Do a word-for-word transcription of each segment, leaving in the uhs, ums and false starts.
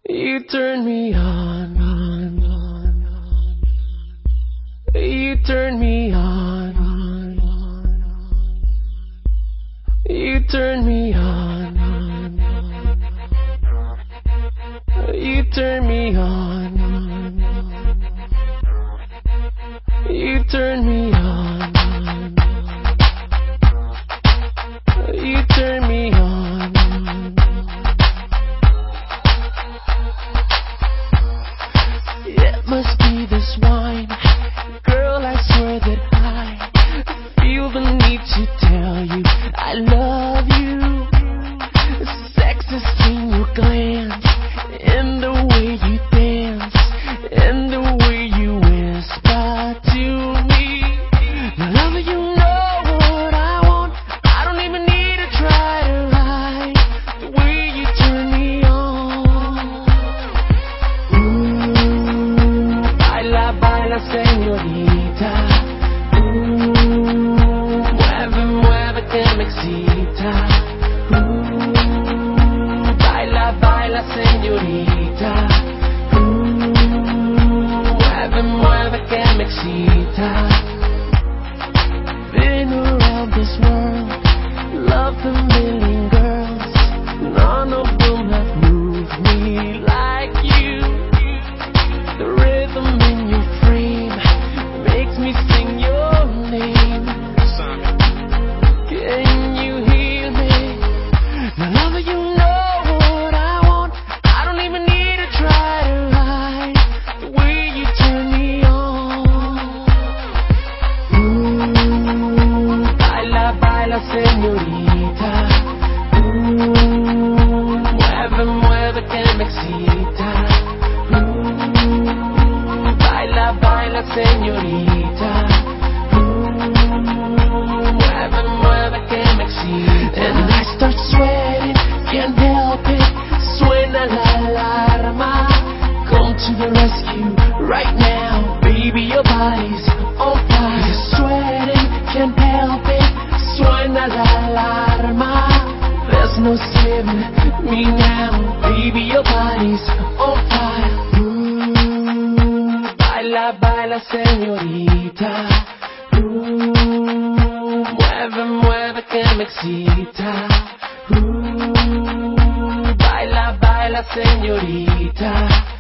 You turn me on, on, on, on. You turn me on, on, on, on. You turn me on, on, on, on. You turn me on, on, on. You turn me on, on, on. You turn me on, on, on. It must be this wine, girl, I swear that I feel the need to tell you I love you. Sex is in your glance, in the way you dance, in the way you whisper to me. Love, you know what I want, I don't even need to try to hide the way you turn me on. Ooh, baila, baila, señorita. Ooh, mueve, mueve que me excita. Ooh, baila, baila, señorita. Ooh, mueve, mueve que me excita. Been around this world, loved a million girls, none of them have moved me like you. The rhythm in your frame makes me sing your name. Can you hear me? Now, lover, you know what I want, I don't even need to try to hide the way you turn me on. Ooh, baila, baila, señorita. Ooh, mueve, mueve que me excita. Ooh, baila, baila, señorita. Ooh, mueve, mueve que me excita. And I start sweating, can't help it, suena la alarma. Come to the rescue right now, baby, your body's on fire. You're sweating, can't help it, suena la alarma. There's no saving me now, baby, your body's on fire. Ooh, baila, baila, señorita. Ooh, mueve, mueve que me excita. Ooh, baila, baila, señorita.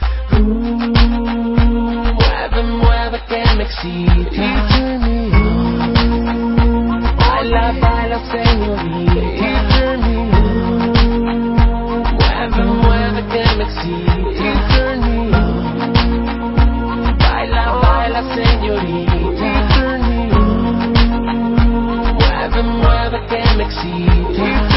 Ooh, mueve, mueve que me excita. You turn me on. Baila, baila, señorita. You turn me on. Mueve, mueve que me excita. You turn me on. Baila, baila, señorita. You turn me on. Mueve, mueve que me excita.